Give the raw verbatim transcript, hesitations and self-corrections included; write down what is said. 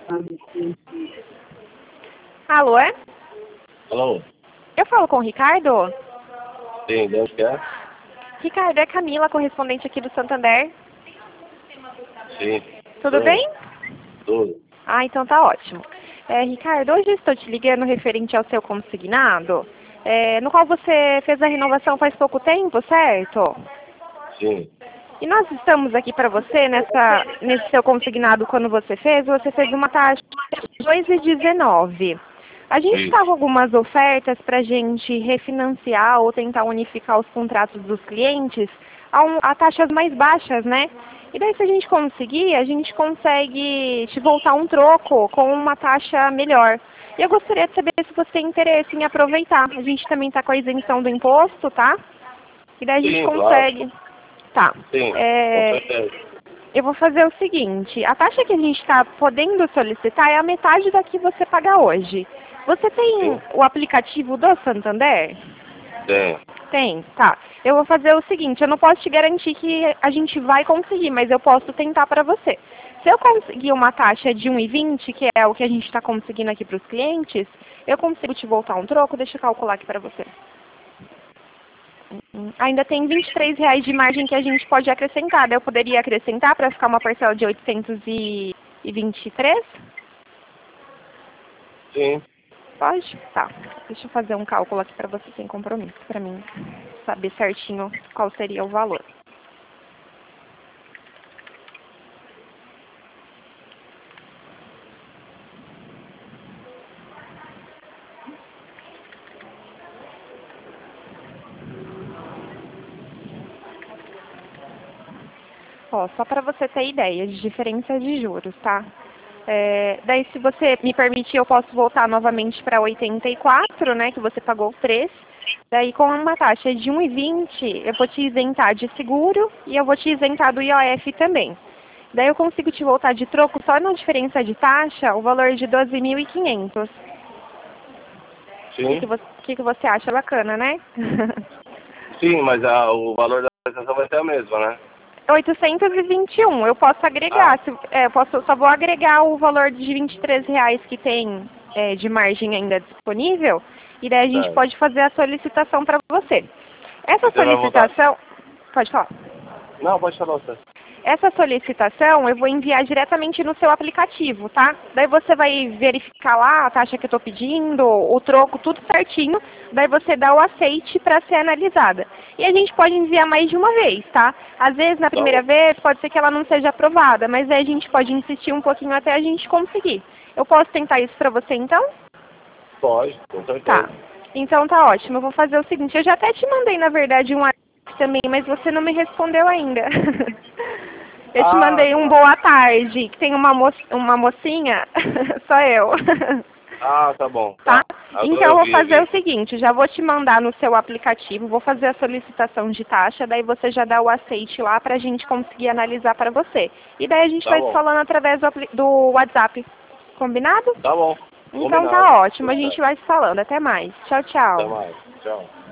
Alô, é? Alô? Eu falo com o Ricardo? Sim, de onde que é? Ricardo, é Camila, correspondente aqui do Santander. Sim. Tudo Sim. bem? Tudo. Ah, então tá ótimo. É, Ricardo, hoje eu estou te ligando referente ao seu consignado, é, no qual você fez a renovação faz pouco tempo, certo? Sim. E nós estamos aqui para você, nessa, nesse seu consignado, quando você fez, você fez uma taxa de dois vírgula dezenove. A gente está com Isso. algumas ofertas para a gente refinanciar ou tentar unificar os contratos dos clientes a, um, a taxas mais baixas, né? E daí, se a gente conseguir, a gente consegue te voltar um troco com uma taxa melhor. E eu gostaria de saber se você tem interesse em aproveitar. A gente também está com a isenção do imposto, tá? E daí a gente Sim, claro. consegue. Tá. Sim, com É, certeza. eu vou fazer o seguinte, a taxa que a gente está podendo solicitar é a metade da que você paga hoje. Você tem Sim. o aplicativo do Santander? Tem. Tem, tá. Eu vou fazer o seguinte, eu não posso te garantir que a gente vai conseguir, mas eu posso tentar para você. Se eu conseguir uma taxa de um vírgula vinte, que é o que a gente está conseguindo aqui para os clientes, eu consigo te voltar um troco, deixa eu calcular aqui para você. Ainda tem vinte e três reais de margem que a gente pode acrescentar. Eu poderia acrescentar para ficar uma parcela de oitocentos e vinte e três? Sim. Pode? Tá. Deixa eu fazer um cálculo aqui para você sem compromisso, para mim saber certinho qual seria o valor. Ó, só para você ter ideia de diferença de juros, tá? É, daí, se você me permitir, eu posso voltar novamente para oitenta e quatro, né, que você pagou três. Daí, com uma taxa de um vírgula vinte, eu vou te isentar de seguro e eu vou te isentar do I O F também. Daí, eu consigo te voltar de troco só na diferença de taxa o valor de doze mil e quinhentos. O que, que, Sim. você, que, que você acha? Bacana, né? Sim, mas a, o valor da prestação vai ser a mesma, né? oitocentos e vinte e um. Eu posso Ah, agregar, se, é, eu posso, só vou agregar o valor de vinte e três reais que tem é, de margem ainda disponível, e daí a gente certo. pode fazer a solicitação para você. E Essa você vai voltar... solicitação, pode falar. Não, pode falar você. Essa solicitação eu vou enviar diretamente no seu aplicativo, tá? Daí você vai verificar lá a taxa que eu estou pedindo, o troco, tudo certinho. Daí você dá o aceite para ser analisada. E a gente pode enviar mais de uma vez, tá? Às vezes, na Tá primeira bom. vez, pode ser que ela não seja aprovada, mas aí a gente pode insistir um pouquinho até a gente conseguir. Eu posso tentar isso para você, então? Pode, com Tá. certeza. Então tá ótimo. Eu vou fazer o seguinte, eu já até te mandei, na verdade, um WhatsApp também, mas você não me respondeu ainda. Eu te Ah, mandei um tá. boa tarde, que tem uma, mo uma mocinha, só eu. Ah, tá bom. Tá? Tá. Agora Então eu eu vou vi, eu fazer o vi. seguinte, já vou te mandar no seu aplicativo, vou fazer a solicitação de taxa, daí você já dá o aceite lá pra gente conseguir analisar para você. E daí a gente Tá vai se bom. falando através do, apli- do WhatsApp. Combinado? Tá bom. Então tá Combinado. ótimo, a Tudo gente certo. vai se falando. Até mais. Tchau, Até tchau. mais. Tchau.